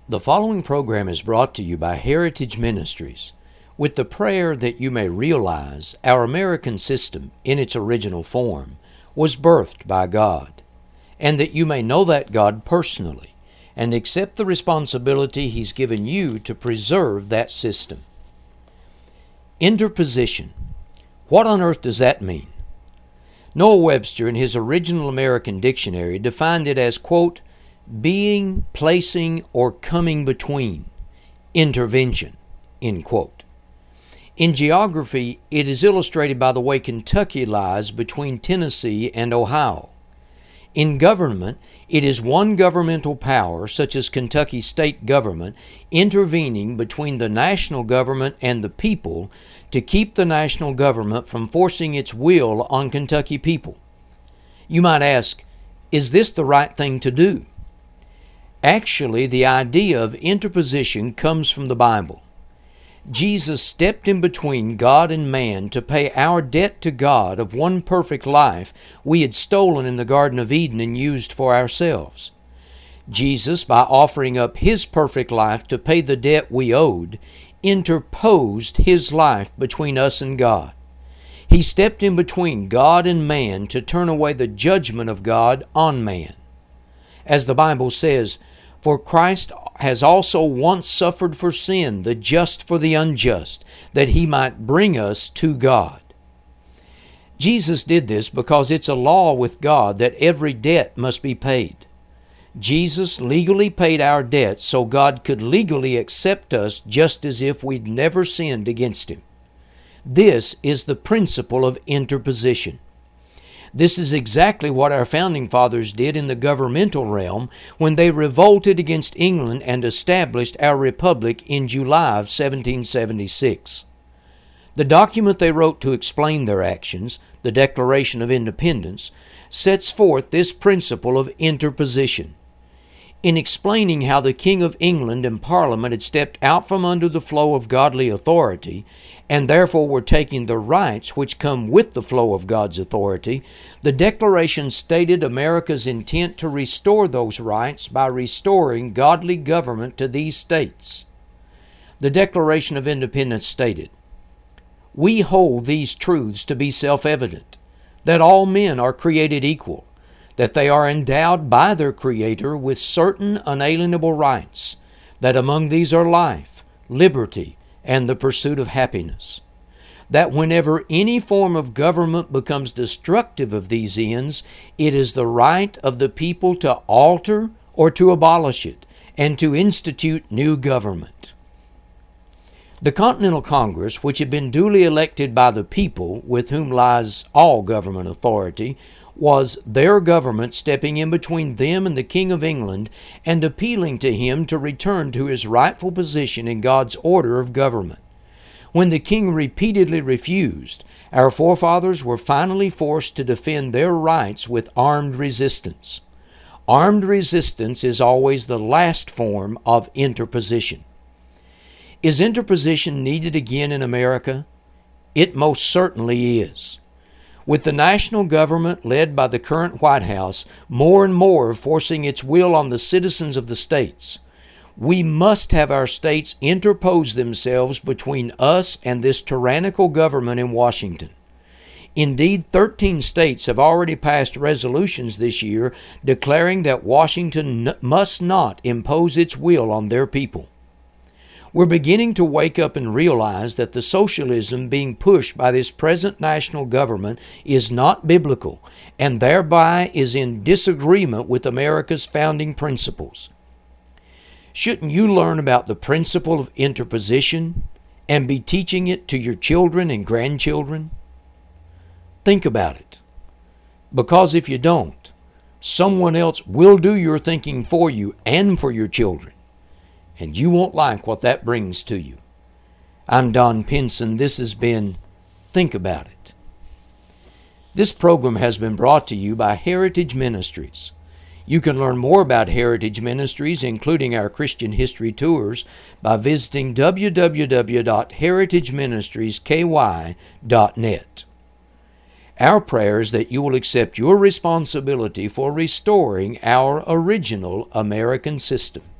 The following program is brought to you by Heritage Ministries, with the prayer that you may realize our American system in its original form was birthed by God, and that you may know that God personally and accept the responsibility He's given you to preserve that system. Interposition. What on earth does that mean? Noah Webster, in his original American dictionary, defined it as, quote, being, placing, or coming between, intervention, end quote. In geography, it is illustrated by the way Kentucky lies between Tennessee and Ohio. In government, it is one governmental power, such as Kentucky state government, intervening between the national government and the people to keep the national government from forcing its will on Kentucky people. You might ask, is this the right thing to do? Actually, the idea of interposition comes from the Bible. Jesus stepped in between God and man to pay our debt to God of one perfect life we had stolen in the Garden of Eden and used for ourselves. Jesus, by offering up His perfect life to pay the debt we owed, interposed His life between us and God. He stepped in between God and man to turn away the judgment of God on man. As the Bible says, "For Christ has also once suffered for sin, the just for the unjust, that He might bring us to God." Jesus did this because it's a law with God that every debt must be paid. Jesus legally paid our debt so God could legally accept us just as if we'd never sinned against Him. This is the principle of interposition. This is exactly what our founding fathers did in the governmental realm when they revolted against England and established our republic in July of 1776. The document they wrote to explain their actions, the Declaration of Independence, sets forth this principle of interposition. In explaining how the King of England and Parliament had stepped out from under the flow of godly authority and therefore were taking the rights which come with the flow of God's authority, the Declaration stated America's intent to restore those rights by restoring godly government to these states. The Declaration of Independence stated, "We hold these truths to be self-evident, that all men are created equal, that they are endowed by their Creator with certain unalienable rights, that among these are life, liberty, and the pursuit of happiness. That whenever any form of government becomes destructive of these ends, it is the right of the people to alter or to abolish it, and to institute new government." The Continental Congress, which had been duly elected by the people, with whom lies all government authority, was their government stepping in between them and the King of England and appealing to him to return to his rightful position in God's order of government. When the king repeatedly refused, our forefathers were finally forced to defend their rights with armed resistance. Armed resistance is always the last form of interposition. Is interposition needed again in America? It most certainly is. With the national government led by the current White House more and more forcing its will on the citizens of the states, we must have our states interpose themselves between us and this tyrannical government in Washington. Indeed, 13 states have already passed resolutions this year declaring that Washington must not impose its will on their people. We're beginning to wake up and realize that the socialism being pushed by this present national government is not biblical and thereby is in disagreement with America's founding principles. Shouldn't you learn about the principle of interposition and be teaching it to your children and grandchildren? Think about it. Because if you don't, someone else will do your thinking for you and for your children. And you won't like what that brings to you. I'm Don Pinson. This has been Think About It. This program has been brought to you by Heritage Ministries. You can learn more about Heritage Ministries, including our Christian history tours, by visiting www.heritageministriesky.net. Our prayer is that you will accept your responsibility for restoring our original American system.